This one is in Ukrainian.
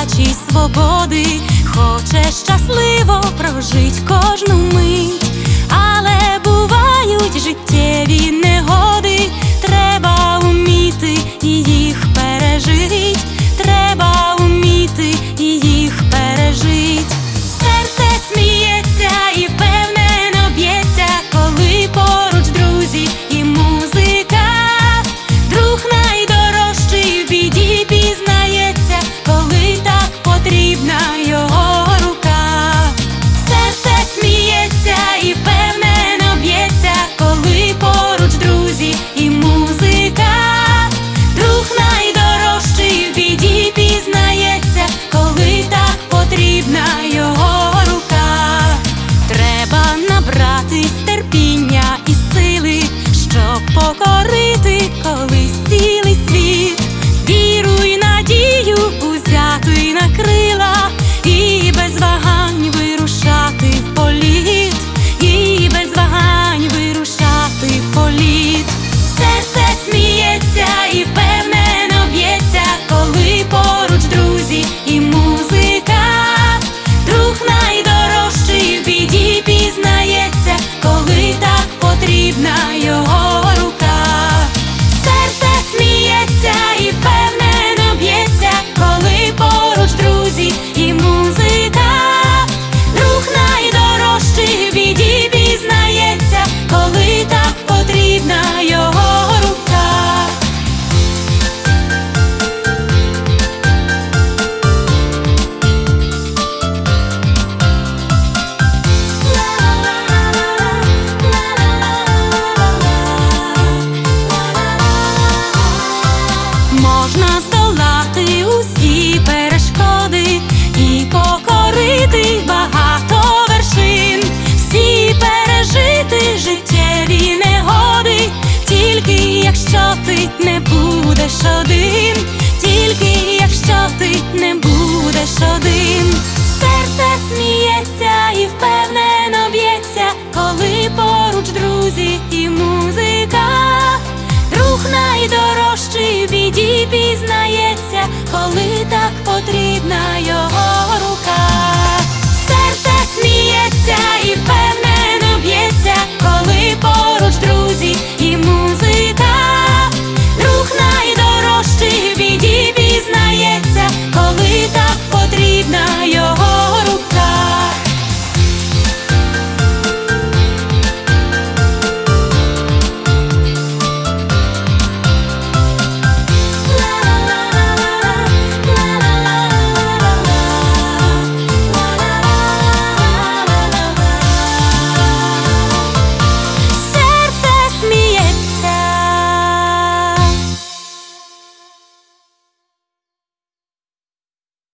очі свободи, хоче щасливо прожить кожну мить, але бувають життєві негоди, треба уміти і їх пережить, треба уміти і їх пережить. Серце сміється і впевнено б'ється, коли поруч друзі і музика. Друг найдорожчий в біді пізнається, коли так потрібна його рука. Серце сміється і впевнено б'ється, коли поруч друзі і музика. Друг найдорожчий в біді пізнається, коли так потрібна його рука. Треба набратись терпіння і сили, щоб покорити колись цілий світ. Віру й надію узяти на крила і без вагань вирушати в політ, і без вагань вирушати в політ. Серце сміється і впевнено б'ється, коли поруч друзі і музика. Друг найдорожчий в біді пізнається, коли так потрібна його рука. Серце сміється і впевнено б'ється, коли поруч друзі і музика. Друг найдорожчий в біді пізнається, коли так потрібна його рука. Можна здолати усі перешкоди і покорити багато вершин, всі пережити життєві негоди, тільки якщо ти не будеш один, тільки якщо ти не будеш один. Серце сміється і впевнено б'ється, коли поруч друзі і музика. Друг найдорожчий в біді пізнається, коли так потрібна його рука. Серце сміється і впевнено